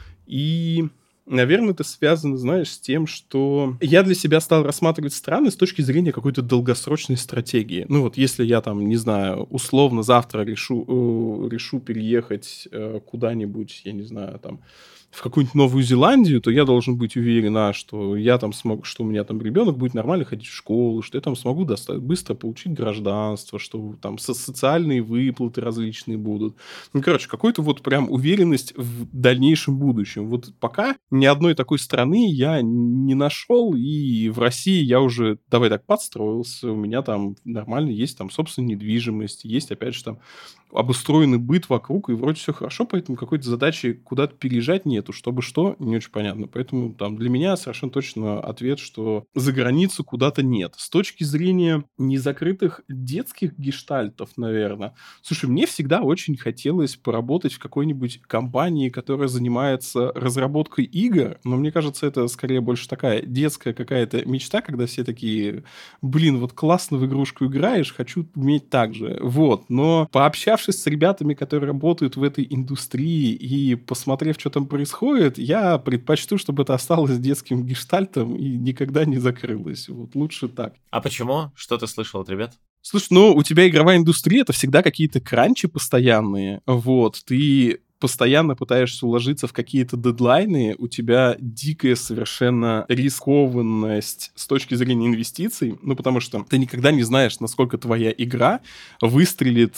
и, наверное, это связано, знаешь, с тем, что я для себя стал рассматривать страны с точки зрения какой-то долгосрочной стратегии. Ну вот если я там, не знаю, условно завтра решу переехать куда-нибудь, я не знаю, там, в какую-нибудь Новую Зеландию, то я должен быть уверен, что я там смогу, что у меня там ребенок будет нормально ходить в школу, что я там смогу быстро получить гражданство, что там социальные выплаты различные будут. Ну, короче, какой-то вот прям уверенность в дальнейшем будущем. Вот пока ни одной такой страны я не нашел, и в России я уже, давай так, подстроился, у меня там нормально есть там собственная недвижимость, есть, опять же, там обустроенный быт вокруг, и вроде все хорошо, поэтому какой-то задачи куда-то переезжать нету, чтобы что, не очень понятно. Поэтому там для меня совершенно точно ответ, что за границу куда-то нет. С точки зрения незакрытых детских гештальтов, наверное, слушай, мне всегда очень хотелось поработать в какой-нибудь компании, которая занимается разработкой игр, но мне кажется, это скорее больше такая детская какая-то мечта, когда все такие, блин, вот классно в игрушку играешь, хочу уметь так же. Вот, но пообщавшись с ребятами, которые работают в этой индустрии, и посмотрев, что там происходит, я предпочту, чтобы это осталось детским гештальтом и никогда не закрылось. Вот лучше так. А почему? Что ты слышал от ребят? Слушай, ну, у тебя игровая индустрия — это всегда какие-то кранчи постоянные. Вот, ты постоянно пытаешься уложиться в какие-то дедлайны, у тебя дикая совершенно рискованность с точки зрения инвестиций, ну, потому что ты никогда не знаешь, насколько твоя игра выстрелит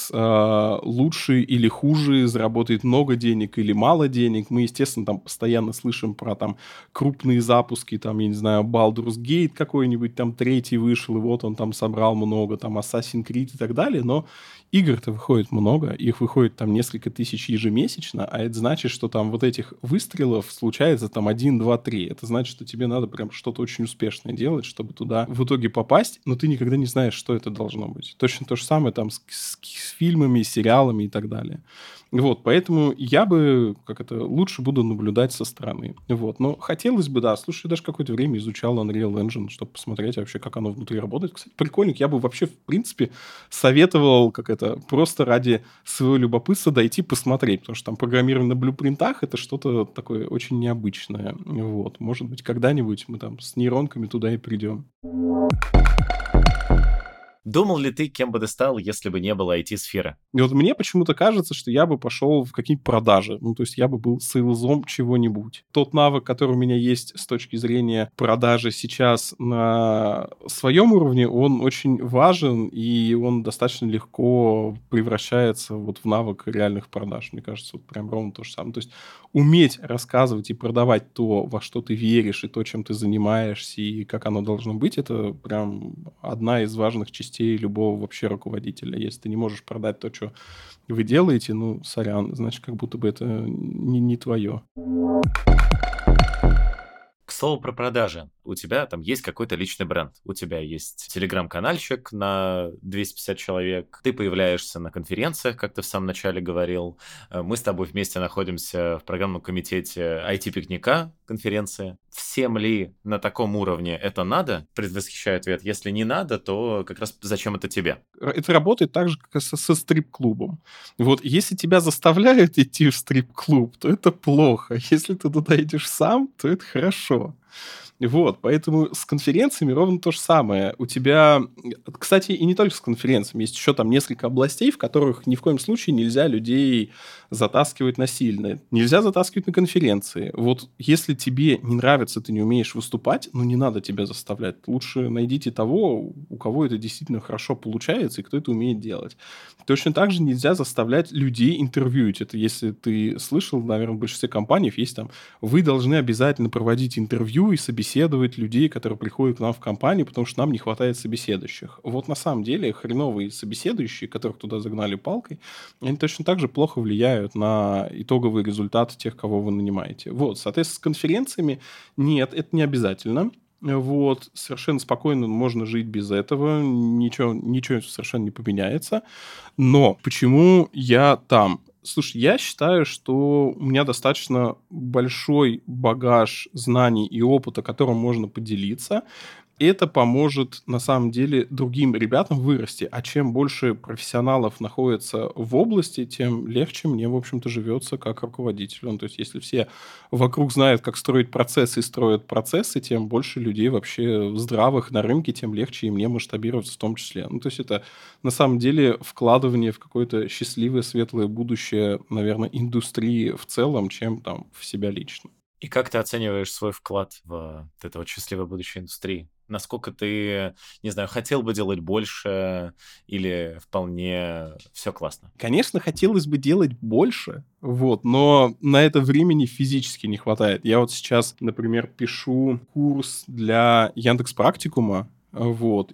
лучше или хуже, заработает много денег или мало денег. Мы, естественно, там постоянно слышим про там крупные запуски, там, я не знаю, Baldur's Gate какой-нибудь, там, 3 вышел, и вот он там собрал много, там, Assassin's Creed и так далее, но игр-то выходит много, их выходит там несколько тысяч ежемесячно, а это значит, что там вот этих выстрелов случается там 1, 2, 3. Это значит, что тебе надо прям что-то очень успешное делать, чтобы туда в итоге попасть, но ты никогда не знаешь, что это должно быть. Точно то же самое там с фильмами, сериалами и так далее. Вот, поэтому я бы, лучше буду наблюдать со стороны. Вот, но хотелось бы, да, слушай, я даже какое-то время изучал Unreal Engine, чтобы посмотреть вообще, как оно внутри работает. Кстати, прикольник, я бы вообще, в принципе, советовал, просто ради своего любопытства дойти посмотреть, потому что там программирование на блюпринтах — это что-то такое очень необычное. Вот, может быть, когда-нибудь мы там с нейронками туда и придем. Думал ли ты, кем бы ты стал, если бы не было IT-сферы? И вот мне почему-то кажется, что я бы пошел в какие-то продажи. Ну, то есть я бы был сейлзом чего-нибудь. Тот навык, который у меня есть с точки зрения продажи сейчас на своем уровне, он очень важен, и он достаточно легко превращается вот в навык реальных продаж. Мне кажется, вот прям ровно то же самое. То есть уметь рассказывать и продавать то, во что ты веришь, и то, чем ты занимаешься, и как оно должно быть, это прям одна из важных частей любого вообще руководителя. Если ты не можешь продать то, что вы делаете, ну, сорян, значит, как будто бы это не твое. К слову про продажи. У тебя там есть какой-то личный бренд. У тебя есть телеграм-канальчик на 250 человек. Ты появляешься на конференциях, как ты в самом начале говорил. Мы с тобой вместе находимся в программном комитете IT-пикника конференции. Всем ли на таком уровне это надо? Предвосхищаю ответ. Если не надо, то как раз зачем это тебе? Это работает так же, как и со стрип-клубом. Вот если тебя заставляют идти в стрип-клуб, то это плохо. Если ты туда идешь сам, то это хорошо. Вот, поэтому с конференциями ровно то же самое. У тебя, кстати, и не только с конференциями, есть еще там несколько областей, в которых ни в коем случае нельзя людей затаскивать насильно. Нельзя затаскивать на конференции. Вот если тебе не нравится, ты не умеешь выступать, ну не надо тебя заставлять. Лучше найдите того, у кого это действительно хорошо получается и кто это умеет делать. Точно так же нельзя заставлять людей интервьюить. Это если ты слышал, наверное, в большинстве компаний есть там, вы должны обязательно проводить интервью и собеседовать людей, которые приходят к нам в компанию, потому что нам не хватает собеседующих. Вот на самом деле хреновые собеседующие, которых туда загнали палкой, они точно так же плохо влияют на итоговый результат тех, кого вы нанимаете. Вот, соответственно, с конференциями нет, это не обязательно. Вот, совершенно спокойно можно жить без этого, ничего совершенно не поменяется. Но почему я там? Слушай, я считаю, что у меня достаточно большой багаж знаний и опыта, которым можно поделиться. это поможет, на самом деле, другим ребятам вырасти. А чем больше профессионалов находится в области, тем легче мне, в общем-то, живется как руководителю. Ну, то есть, если все вокруг знают, как строить процессы и строят процессы, тем больше людей вообще здравых на рынке, тем легче и мне масштабироваться в том числе. Ну, то есть, это, на самом деле, вкладывание в какое-то счастливое, светлое будущее, наверное, индустрии в целом, чем там в себя лично. И как ты оцениваешь свой вклад в вот это вот счастливое будущее индустрии? Насколько ты, не знаю, хотел бы делать больше или вполне все классно? Конечно, хотелось бы делать больше, вот, но на это времени физически не хватает. Я вот сейчас, например, пишу курс для Яндекс.Практикума, вот,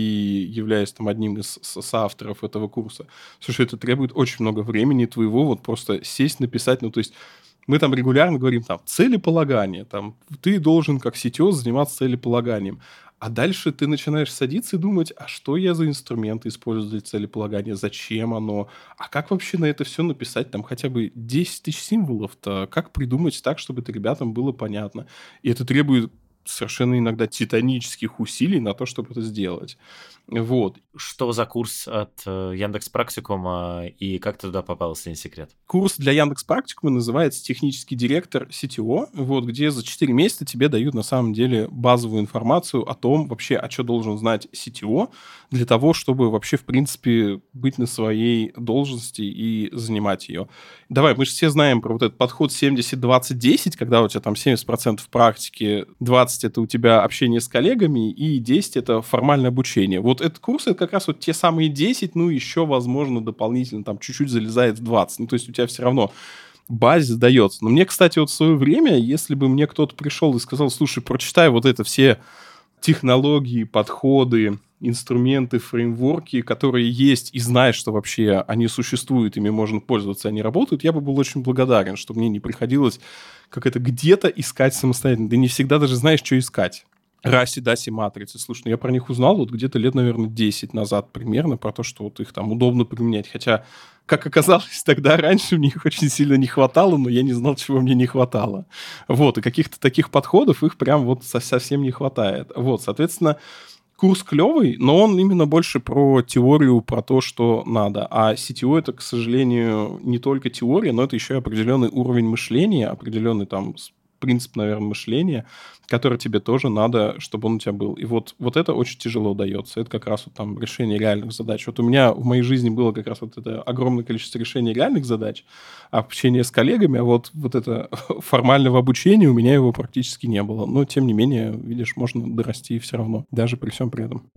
и являюсь там одним из соавторов этого курса. Слушай, это требует очень много времени твоего, вот просто сесть, написать, ну, то есть мы там регулярно говорим, там, целеполагание, там, ты должен как CTO заниматься целеполаганием. А дальше ты начинаешь садиться и думать, а что я за инструменты использую для целеполагания, зачем оно, а как вообще на это все написать, там, хотя бы 10 тысяч символов-то, как придумать так, чтобы это ребятам было понятно. И это требует совершенно иногда титанических усилий на то, чтобы это сделать. Вот. Что за курс от Яндекс.Практикума и как ты туда попал, если не секрет? Курс для Яндекс.Практикума называется «Технический директор CTO», вот, где за 4 месяца тебе дают на самом деле базовую информацию о том вообще, о чем должен знать CTO для того, чтобы вообще, в принципе, быть на своей должности и занимать ее. Давай, мы же все знаем про вот этот подход 70-20-10, когда у тебя там 70% практики, 20% это у тебя общение с коллегами, и 10% это формальное обучение. Вот этот курс, это как раз вот те самые 10, ну, еще, возможно, дополнительно там чуть-чуть залезает в 20. Ну, то есть у тебя все равно базис дается. Но мне, кстати, вот в свое время, если бы мне кто-то пришел и сказал, слушай, прочитай вот это все технологии, подходы, инструменты, фреймворки, которые есть, и знаешь, что вообще они существуют, ими можно пользоваться, они работают, я бы был очень благодарен, что мне не приходилось как это где-то искать самостоятельно. Ты не всегда даже знаешь, что искать. Раси, Даси, матрицы. Слушай, ну я про них узнал вот где-то лет, наверное, 10 назад примерно, про то, что вот их там удобно применять. Хотя, как оказалось, тогда раньше мне их очень сильно не хватало, но я не знал, чего мне не хватало. Вот, и каких-то таких подходов их прям вот совсем не хватает. Вот, соответственно, курс клевый, но он именно больше про теорию, про то, что надо. А CTO это, к сожалению, не только теория, но это еще и определенный уровень мышления, определенный там принцип, наверное, мышления, который тебе тоже надо, чтобы он у тебя был. И вот это очень тяжело дается. Это как раз вот там решение реальных задач. Вот у меня в моей жизни было как раз вот это огромное количество решений реальных задач, общение с коллегами, а вот это формального обучения у меня его практически не было. Но, тем не менее, видишь, можно дорасти все равно, даже при всем при этом.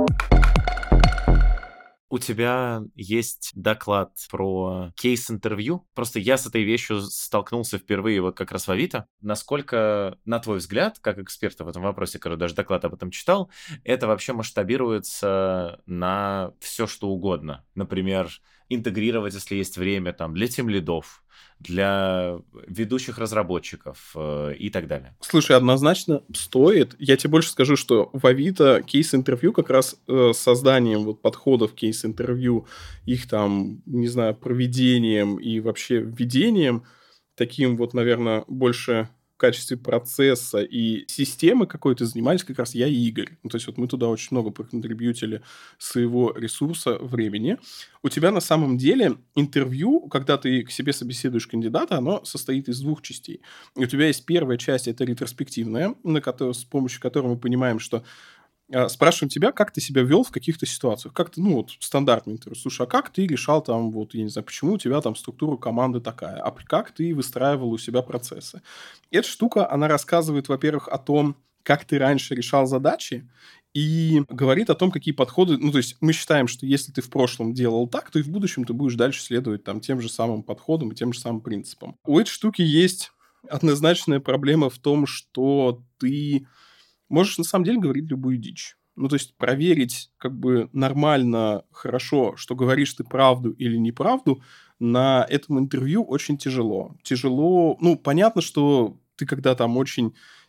У тебя есть доклад про кейс-интервью. Просто я с этой вещью столкнулся впервые вот как раз в Авито. Насколько, на твой взгляд, как эксперта в этом вопросе, который даже доклад об этом читал, это вообще масштабируется на все, что угодно? Например, интегрировать, если есть время, там, для тимлидов, для ведущих разработчиков и так далее. Слушай, однозначно стоит. Я тебе больше скажу, что в Авито кейс-интервью как раз с созданием вот подходов кейс-интервью, их там, не знаю, проведением и вообще введением, таким вот, наверное, больше в качестве процесса и системы какой-то занимались как раз я и Игорь. Ну, то есть вот мы туда очень много проконтрибьютили своего ресурса, времени. У тебя на самом деле интервью, когда ты к себе собеседуешь кандидата, оно состоит из двух частей. И у тебя есть первая часть, это ретроспективная, с помощью которой мы понимаем, что спрашиваем тебя, как ты себя вел в каких-то ситуациях. Как ты, ну, вот, стандартный интервью. Слушай, а как ты решал там, вот, я не знаю, почему у тебя там структура команды такая? А как ты выстраивал у себя процессы? Эта штука, она рассказывает, во-первых, о том, как ты раньше решал задачи, и говорит о том, какие подходы... Ну, то есть мы считаем, что если ты в прошлом делал так, то и в будущем ты будешь дальше следовать там тем же самым подходам и тем же самым принципам. У этой штуки есть однозначная проблема в том, что ты можешь на самом деле говорить любую дичь. Ну, то есть проверить как бы нормально, хорошо, что говоришь ты правду или неправду, на этом интервью очень тяжело. Тяжело, ну, понятно, что ты когда там очень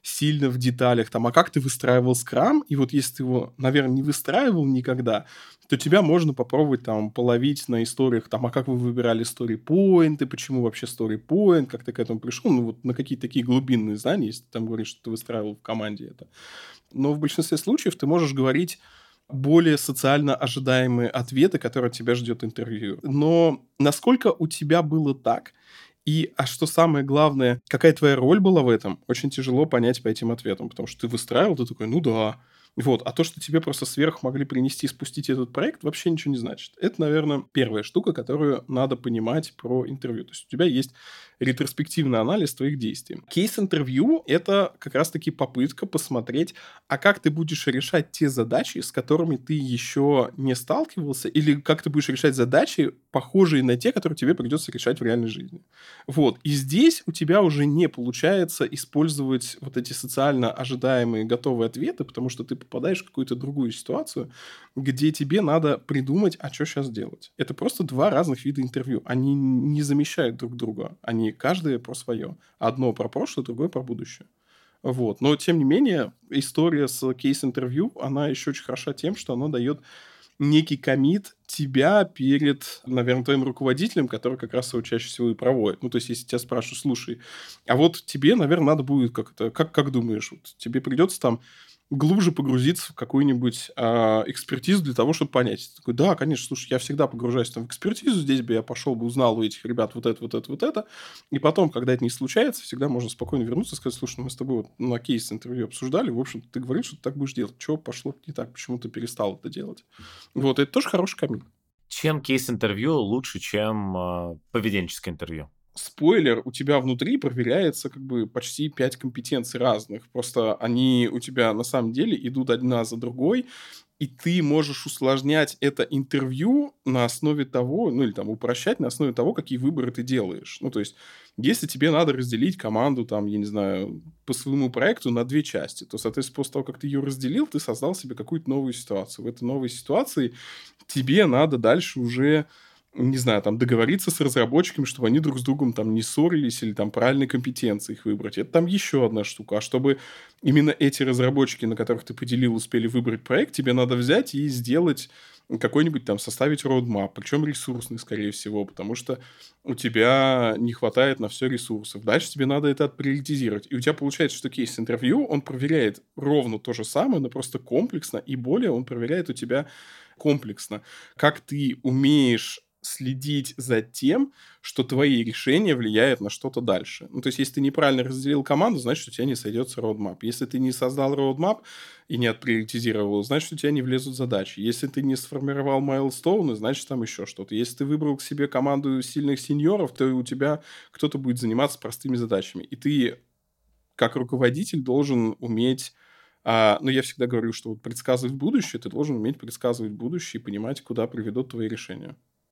сильно в деталях, там, а как ты выстраивал скрам, и вот если ты его, наверное, не выстраивал никогда, то тебя можно попробовать там половить на историях, там, а как вы выбирали story-поинты, почему вообще story-point, как ты к этому пришел, ну, вот на какие-то такие глубинные знания, если ты там говоришь, что ты выстраивал в команде это. Но в большинстве случаев ты можешь говорить более социально ожидаемые ответы, которые от тебя ждет интервью. Но насколько у тебя было так, а что самое главное, какая твоя роль была в этом, очень тяжело понять по этим ответам, потому что ты выстраивал, ты такой, ну да. Вот. А то, что тебе просто сверху могли принести, спустить этот проект, вообще ничего не значит. Это, наверное, первая штука, которую надо понимать про интервью. То есть у тебя есть ретроспективный анализ твоих действий. Кейс-интервью – это как раз-таки попытка посмотреть, а как ты будешь решать те задачи, с которыми ты еще не сталкивался, или как ты будешь решать задачи, похожие на те, которые тебе придется решать в реальной жизни. Вот. И здесь у тебя уже не получается использовать вот эти социально ожидаемые готовые ответы, потому что ты попадаешь в какую-то другую ситуацию, где тебе надо придумать, а что сейчас делать. Это просто два разных вида интервью. Они не замещают друг друга. Они каждое про свое. Одно про прошлое, другое про будущее. Вот. Но, тем не менее, история с кейс-интервью, она еще очень хороша тем, что она дает некий коммит тебя перед, наверное, твоим руководителем, который как раз его чаще всего и проводит. Ну, то есть, если тебя спрашивают, слушай, а вот тебе, наверное, надо будет как думаешь, вот тебе придется там глубже погрузиться в какую-нибудь экспертизу для того, чтобы понять. Ты такой, да, конечно, слушай, я всегда погружаюсь там в экспертизу, здесь бы я пошел бы, узнал у этих ребят вот это, вот это, вот это. И потом, когда это не случается, всегда можно спокойно вернуться и сказать, слушай, ну мы с тобой вот на кейс-интервью обсуждали, в общем, ты говорил, что ты так будешь делать. Чего пошло не так? Почему ты перестал это делать? Вот, это тоже хороший камень. Чем кейс-интервью лучше, чем поведенческое интервью? Спойлер, у тебя внутри проверяется как бы почти 5 компетенций разных. Просто они у тебя на самом деле идут одна за другой, и ты можешь усложнять это интервью на основе того, ну или там упрощать на основе того, какие выборы ты делаешь. Ну, то есть, если тебе надо разделить команду, там, я не знаю, по своему проекту на две части, то, соответственно, после того, как ты ее разделил, ты создал себе какую-то новую ситуацию. В этой новой ситуации тебе надо дальше уже не знаю, там, договориться с разработчиками, чтобы они друг с другом там не ссорились или там правильные компетенции их выбрать. Это там еще одна штука. А чтобы именно эти разработчики, на которых ты поделил, успели выбрать проект, тебе надо взять и сделать какой-нибудь там, составить roadmap, причем ресурсный, скорее всего, потому что у тебя не хватает на все ресурсов. Дальше тебе надо это отприоритизировать. И у тебя получается, что кейс-интервью, он проверяет ровно то же самое, но просто комплексно, и более он проверяет у тебя комплексно, как ты умеешь следить за тем, что твои решения влияют на что-то дальше. Ну, то есть, если ты неправильно разделил команду, значит, у тебя не сойдется roadmap. Если ты не создал roadmap и не отприоритизировал, значит, у тебя не влезут задачи. Если ты не сформировал майлстоуны, значит, там еще что-то. Если ты выбрал к себе команду сильных сеньоров, то у тебя кто-то будет заниматься простыми задачами. И ты, как руководитель, должен уметь ну, я всегда говорю, что вот предсказывать будущее, ты должен уметь предсказывать будущее и понимать, куда приведут твои решения.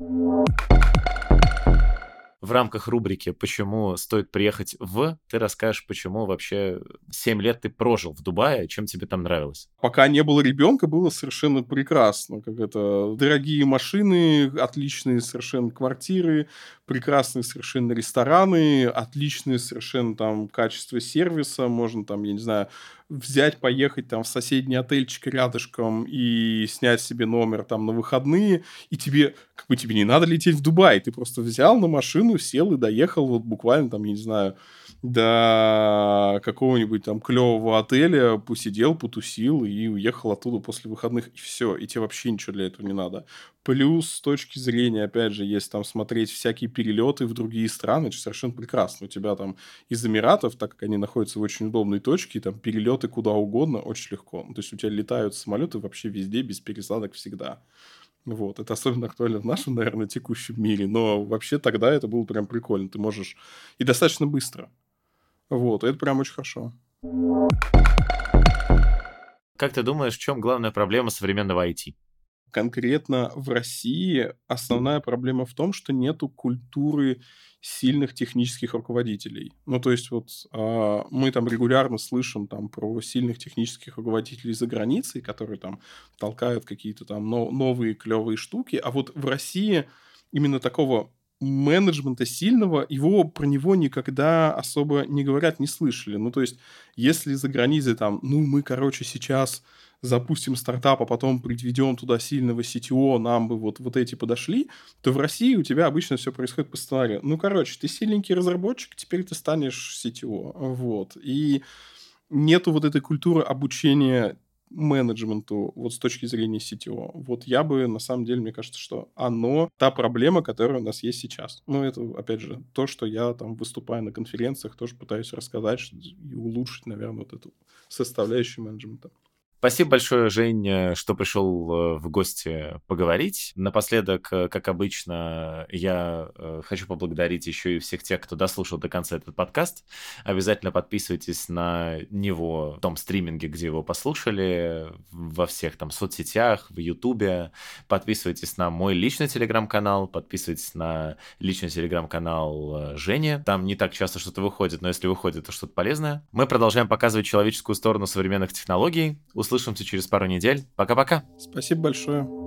В рамках рубрики «Почему стоит приехать в...» ты расскажешь, почему вообще 7 лет ты прожил в Дубае, чем тебе там нравилось? Пока не было ребенка, было совершенно прекрасно. Как это, дорогие машины, отличные совершенно квартиры, прекрасные совершенно рестораны, отличные совершенно там качество сервиса. Можно там, я не знаю, взять, поехать там в соседний отельчик рядышком и снять себе номер там на выходные, и тебе, как бы тебе не надо лететь в Дубай, ты просто взял на машину, сел и доехал вот буквально там, я не знаю, до какого-нибудь там клевого отеля, посидел, потусил и уехал оттуда после выходных, и все, и тебе вообще ничего для этого не надо. Плюс, с точки зрения, опять же, если там смотреть всякие перелеты в другие страны, это совершенно прекрасно. У тебя там из Эмиратов, так как они находятся в очень удобной точке, там перелеты куда угодно очень легко. То есть у тебя летают самолеты вообще везде, без пересадок всегда. Вот. Это особенно актуально в нашем, наверное, текущем мире. Но вообще тогда это было прям прикольно. Ты можешь... И достаточно быстро. Вот. Это прям очень хорошо. Как ты думаешь, в чем главная проблема современного IT? Конкретно в России основная проблема в том, что нету культуры сильных технических руководителей. Ну, то есть, вот мы там регулярно слышим там про сильных технических руководителей за границей, которые там толкают какие-то там новые клевые штуки. А вот в России именно такого менеджмента сильного, про него никогда особо не говорят, не слышали. Ну, то есть, если за границей там, мы, сейчас запустим стартап, а потом приведем туда сильного CTO, нам бы вот эти подошли, то в России у тебя обычно все происходит по сценарию. Ты сильненький разработчик, теперь ты станешь CTO. Вот. И нету вот этой культуры обучения менеджменту вот с точки зрения CTO. Вот я бы, на самом деле, мне кажется, что та проблема, которая у нас есть сейчас. Это, опять же, то, что я там, выступая на конференциях, тоже пытаюсь рассказать и улучшить, наверное, вот эту составляющую менеджмента. Спасибо большое, Жень, что пришел в гости поговорить. Напоследок, как обычно, я хочу поблагодарить еще и всех тех, кто дослушал до конца этот подкаст. Обязательно подписывайтесь на него в том стриминге, где его послушали, во всех там соцсетях, в Ютубе. Подписывайтесь на мой личный телеграм-канал, подписывайтесь на личный телеграм-канал Жени. Там не так часто что-то выходит, но если выходит, то что-то полезное. Мы продолжаем показывать человеческую сторону современных технологий. Услышимся через пару недель. Пока-пока. Спасибо большое.